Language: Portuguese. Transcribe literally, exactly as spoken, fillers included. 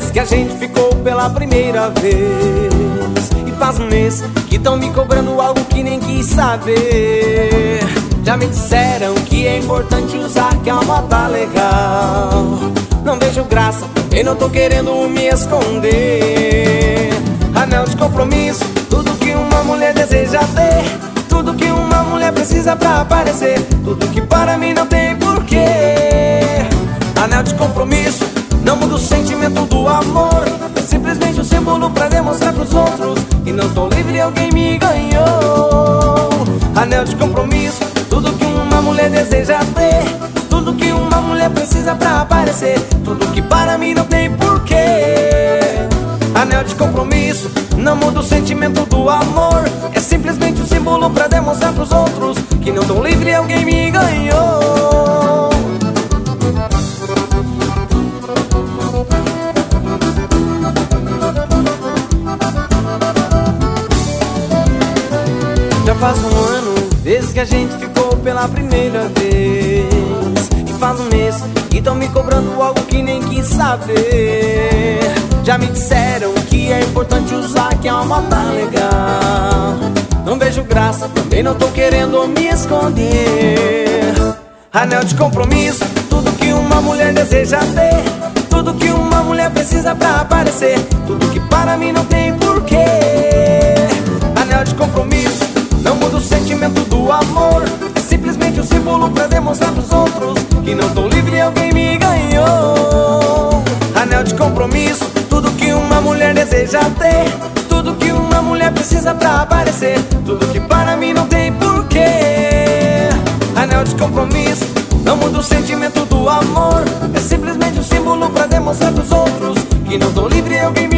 mês que a gente ficou pela primeira vez, e faz um mês que tão me cobrando algo que nem quis saber. Já me disseram que é importante usar, que a alma tá legal. Não vejo graça, eu não tô querendo me esconder. Anel de compromisso, tudo que uma mulher deseja ter, tudo que uma mulher precisa pra aparecer, tudo que para mim não tem porquê. Anel de compromisso, não muda o sentimento do amor, é simplesmente um símbolo pra demonstrar pros outros que não tô livre, alguém me ganhou. Anel de compromisso, tudo que uma mulher deseja ter, tudo que uma mulher precisa pra aparecer, tudo que para mim não tem porquê. Anel de compromisso, não muda o sentimento do amor, é simplesmente um símbolo pra demonstrar pros outros que não tô livre, alguém me ganhou. Já faz um ano desde que a gente ficou pela primeira vez, e faz um mês que tão me cobrando algo que nem quis saber. Já me disseram que é importante usar, que a alma tá legal. Não vejo graça, também não tô querendo me esconder. Anel de compromisso, tudo que uma mulher deseja ter, tudo que uma mulher precisa pra aparecer, tudo que para mim não tem porquê. Anel de compromisso, não muda o sentimento do amor, é simplesmente um símbolo pra demonstrar pros outros que não tô livre, alguém me ganhou. Anel de compromisso, tudo que uma mulher deseja ter, tudo que uma mulher precisa pra aparecer, tudo que para mim não tem porquê. Anel de compromisso, não muda o sentimento do amor, é simplesmente um símbolo pra demonstrar pros outros que não tô livre, alguém